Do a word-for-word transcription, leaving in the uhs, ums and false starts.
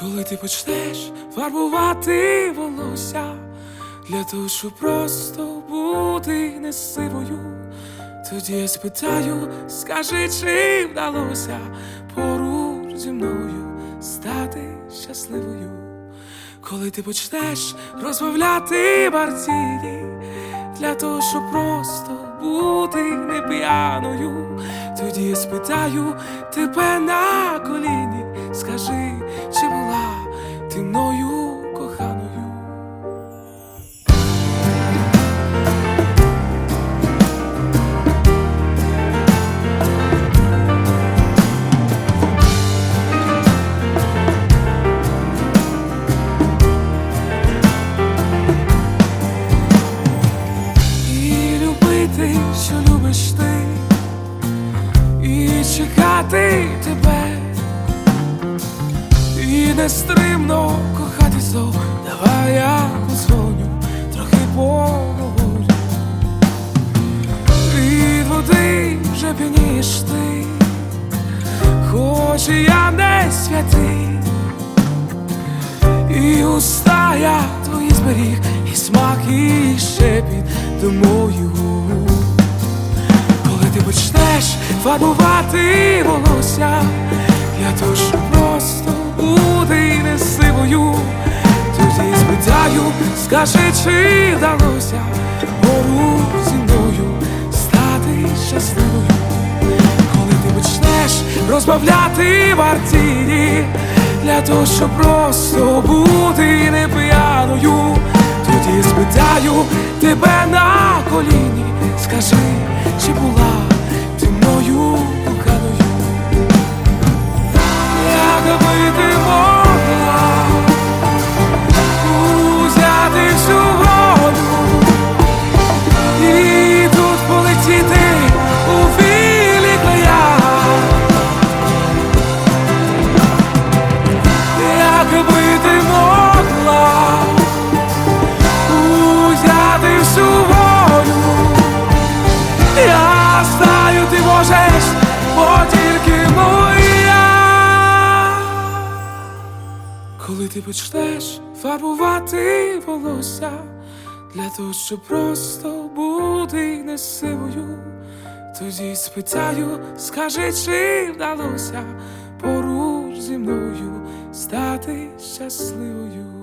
Коли ти почнеш фарбувати волосся для того, щоб просто бути не сивою, тоді я спитаю, скажи, чи вдалося поруч зі мною стати щасливою. Коли ти почнеш розмовляти партії для того, щоб просто бути не п'яною, тоді я спитаю тебе на коліні, скажи, чи була ти мною коханою. Що любиш ти, і чекати тебе, і нестримно кохати знов. Давай я подзвоню, трохи поговорю. Від води вже п'янієш ти, хоч і я не святий, і уста я твої зберіг, і смак, і шепіт до мою. Ти почнеш фарбувати волосся для того, щоб просто бути не сивою, тоді спитаю, скажи, чи вдалося поруч зі мною стати щасливою. Коли ти почнеш розбавляти партії для того, щоб просто бути не п'яною, тоді спитаю тебе на коліні, скажи, чи була ти мною коханою. Якби ти могла узяти всю воду і тут полетіти у вільні края, якби ти могла узяти всю воду, я знаю, ти можеш, бо тільки моя. Коли ти почнеш фарбувати волосся для того, щоб просто бути не сивою, тоді спитаю, скажи, чи вдалося поруч зі мною стати щасливою.